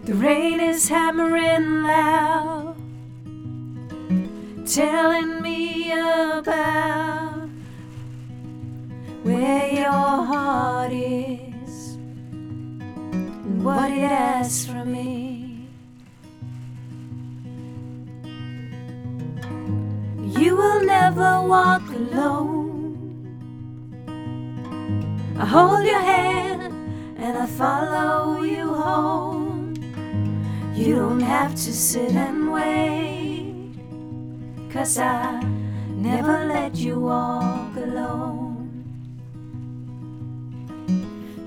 The rain is hammering loud, telling me about where your heart is and what it asks from me. You will never walk alone. I hold your hand and I follow you home. You don't have to sit and wait, 'cause I never let you walk alone.